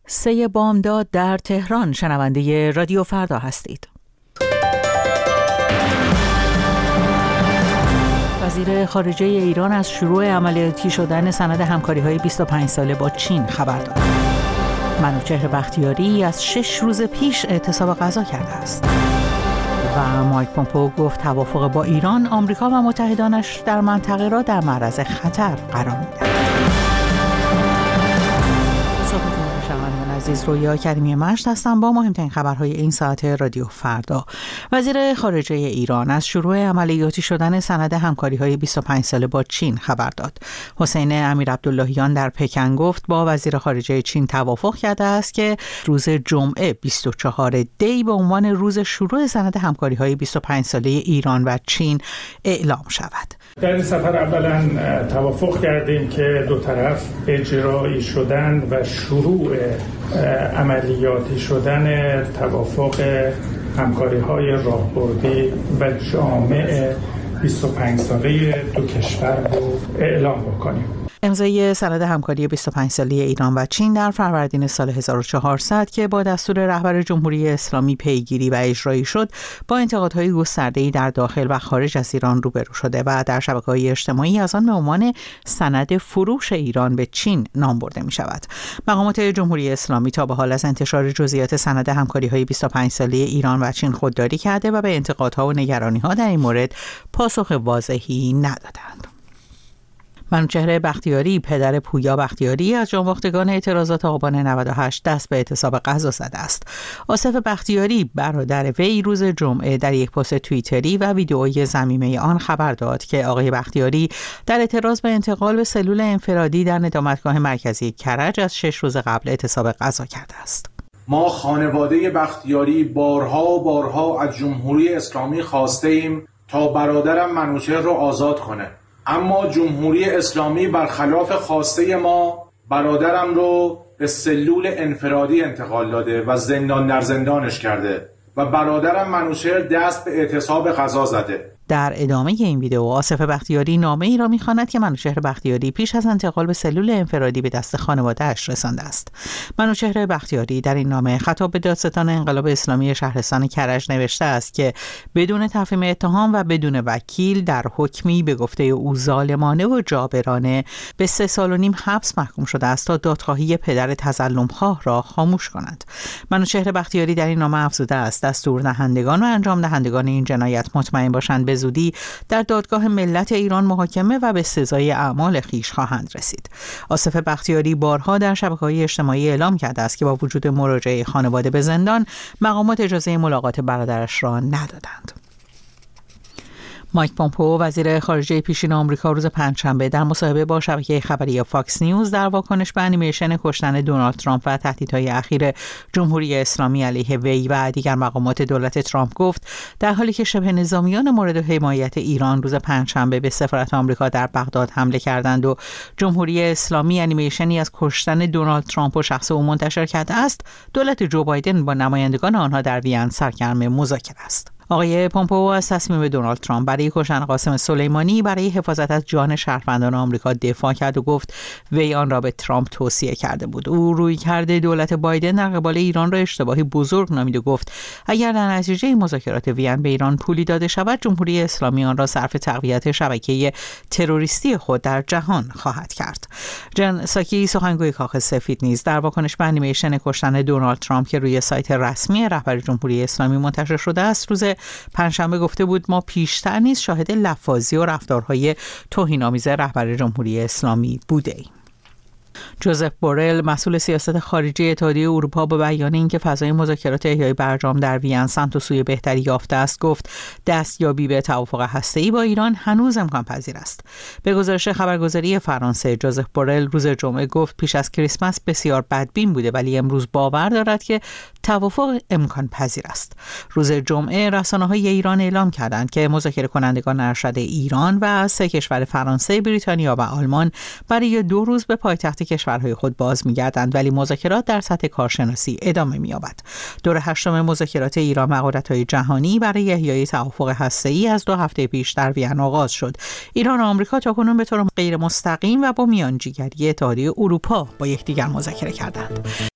3 بامداد در تهران. شنونده رادیو فردا هستید. وزیر خارجه ایران از شروع عملیاتی شدن سند همکاری‌های 25 ساله با چین خبر داد. منوچهر بختیاری از 6 روز پیش اعتصاب غذا کرده است. و مایک پومپئو گفت توافق با ایران، آمریکا و متحدانش در منطقه را در معرض خطر قرار می‌دهد. عزیز، رویا کریمی مشت هستم با مهمترین خبرهای این ساعت رادیو فردا. وزیر خارجه ایران از شروع عملیاتی شدن سند همکاری‌های 25 ساله با چین خبر داد. حسین امیرعبداللهیان در پکن گفت با وزیر خارجه چین توافق کرده است که روز جمعه 24 دی به عنوان روز شروع سند همکاری‌های 25 ساله ایران و چین اعلام شود. در این سفر اولا توافق کردیم که دو طرف اجرایی شدن و شروع عملیاتی شدن توافق همکاری‌های راهبردی و جامع 25 ساله دو کشور رو اعلام بکنیم. امضای سند همکاری 25 ساله ایران و چین در فروردین سال 1400 که با دستور رهبر جمهوری اسلامی پیگیری و اجرایی شد، با انتقادهای گسترده‌ای در داخل و خارج از ایران روبرو شده و در شبکه‌های اجتماعی از آن به عنوان سند فروش ایران به چین نام برده می‌شود. مقامات جمهوری اسلامی تا به حال از انتشار جزئیات سند همکاری‌های 25 ساله ایران و چین خودداری کرده و به انتقادها و نگرانی‌ها در این مورد پاسخ واضحی ندادند. منوچهر بختیاری، پدر پویا بختیاری، از جانباختگان اعتراضات آبان 98 دست به اعتصاب غذا زده است. آصف بختیاری، برادر وی، روز جمعه در یک پست توییتری و ویدئوی ضمیمه آن خبر داد که آقای بختیاری در اعتراض به انتقال به سلول انفرادی در ندامتگاه مرکزی کرج از 6 روز قبل اعتصاب غذا کرده است. ما خانواده بختیاری بارها و بارها از جمهوری اسلامی خواسته ایم تا برادرم منوچهر را آزاد کنه، اما جمهوری اسلامی برخلاف خواسته ما برادرم رو به سلول انفرادی انتقال داده و زندان در زندانش کرده و برادرم منوچهر دست به اعتصاب غذا زده. در ادامه این ویدئو آصف بختیاری نامه ای را می‌خواند که منوچهر بختیاری پیش از انتقال به سلول انفرادی به دست خانواده‌اش رسانده است. منوچهر بختیاری در این نامه خطاب به دادستان انقلاب اسلامی شهرستان کرج نوشته است که بدون تفهیم اتهام و بدون وکیل در حکمی به گفته او ظالمانه و جابرانه به 3 سال و نیم حبس محکوم شده است تا دادخواهی پدر تظلمخواه را خاموش کند. منوچهر بختیاری در این نامه افزوده است دستور دهندگان و انجام دهندگان این جنایت مطمئن باشند به زودی در دادگاه ملت ایران محاکمه و به سزای اعمال خویش خواهند رسید. آصف بختیاری بارها در شبکه‌های اجتماعی اعلام کرده است که با وجود مراجعه خانواده به زندان، مقامات اجازه ملاقات برادرش را ندادند. مایک پومپئو، وزیر خارجه پیشین آمریکا، روز پنجشنبه در مصاحبه با شبکه خبری فاکس نیوز در واکنش به انیمیشن کشتن دونالد ترامپ و تهدیدهای اخیر جمهوری اسلامی علیه وی و دیگر مقامات دولت ترامپ گفت در حالی که شبه نظامیان مورد حمایت ایران روز پنجشنبه به سفارت آمریکا در بغداد حمله کردند و جمهوری اسلامی انیمیشنی از کشتن دونالد ترامپ و شخص او منتشر کرده است، دولت جو بایدن با نمایندگان آنها در وین سرگرم مذاکره است. آقای پومپئو از تصمیم دونالد ترامپ برای کشتن قاسم سلیمانی برای حفاظت از جان شهروندان آمریکا دفاع کرد و گفت وی آن را به ترامپ توصیه کرده بود. او رویکرد دولت بایدن در قبال ایران را اشتباهی بزرگ نامید و گفت اگر در نتیجه مذاکرات وین به ایران پولی داده شود، جمهوری اسلامی آن را صرف تقویت شبکه تروریستی خود در جهان خواهد کرد. جن ساکی، سخنگوی کاخ سفید، نیز در واکنش به انیمیشن کشتن دونالد ترامپ که روی سایت رسمی رهبر جمهوری اسلامی منتشر شده است، روز پنجشنبه گفته بود ما پیشتر نیز شاهد لفاظی و رفتارهای توهین‌آمیز رهبر جمهوری اسلامی بوده ایم. جوزف بورل، مسئول سیاست خارجی اتحادیه اروپا، با بیان اینکه فضای مذاکرات احیای برجام در وین سمت و سوی بهتری یافته است، گفت دستیابی به توافق هسته‌ای با ایران هنوز امکان پذیر است. به گزارش خبرگزاری فرانسه، جوزف بورل روز جمعه گفت پیش از کریسمس بسیار بدبین بوده ولی امروز باور دارد که توافق امکان پذیر است. روز جمعه رسانه‌های ایران اعلام کردند که مذاکره کنندگان ارشد ایران و 3 کشور فرانسه، بریتانیا و آلمان برای 2 روز به پایتخت کشورهای خود باز می‌گردند، ولی مذاکرات در سطح کارشناسی ادامه می‌یابد. دور 8 مذاکرات ایران و قدرت‌های جهانی برای احیای توافق هسته‌ای از 2 هفته پیش در وین آغاز شد. ایران و آمریکا تاکنون به طور غیر مستقیم و با میانجیگری اتحادیه اروپا با یکدیگر مذاکره کردند.